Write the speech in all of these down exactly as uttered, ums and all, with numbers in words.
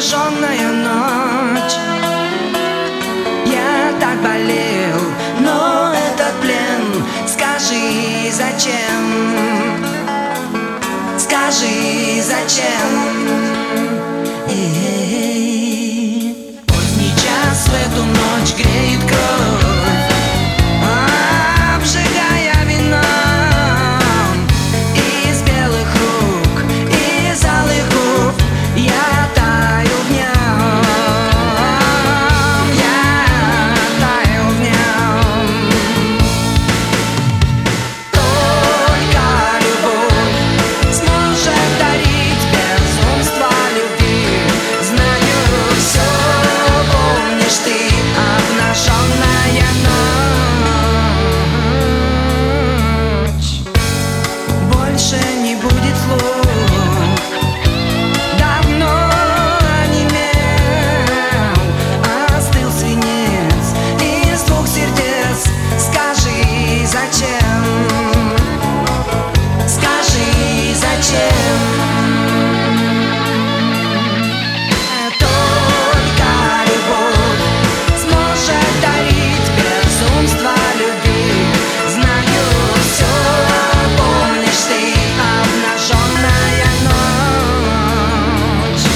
обнаженная ночь. Я так болел, но этот плен, скажи, зачем? Скажи, зачем? Эй, поздний час в эту ночь греет кровь, обжигая вином. Из белых рук, из алых губ я таю в нем. Я таю в нем. Только любовь сможет дарить безумство любви. Знаю, все помнишь ты, обнаженная ночь. Больше не будет слов, давно онемел, остыл свинец из двух сердец. Скажи, зачем? Скажи, зачем? Только любовь сможет дарить безумство любви. Знаю, все помнишь ты, обнаженная ночь.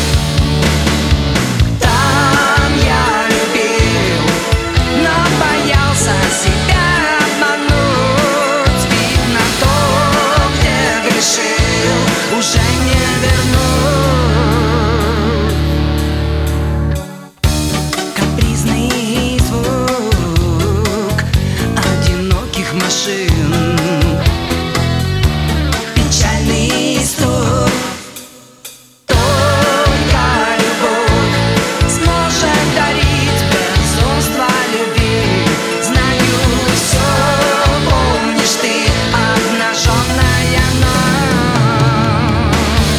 Там я любил, но боялся себя обмануть. Видно, то, где грешил, уже не вернуть. Капризный звук одиноких машин, печальный стук. Только любовь сможет дарить безумство любви. Знаю, все помнишь ты, обнаженная ночь.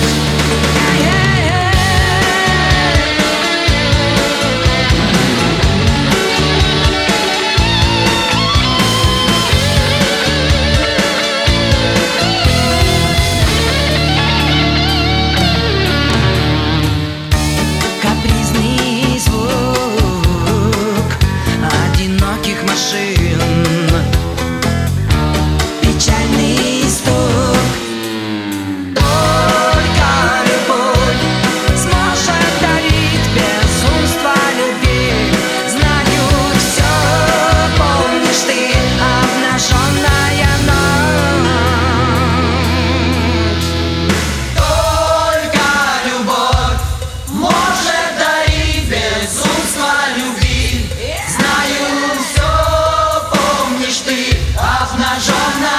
Капризный звук одиноких машин, печальный стук. Только любовь сможет дарить безумство любви. Знаю, все помнишь ты, обнаженная ночь. Только любовь может дарить безумство любви. Знаю, все помнишь ты, обнаженная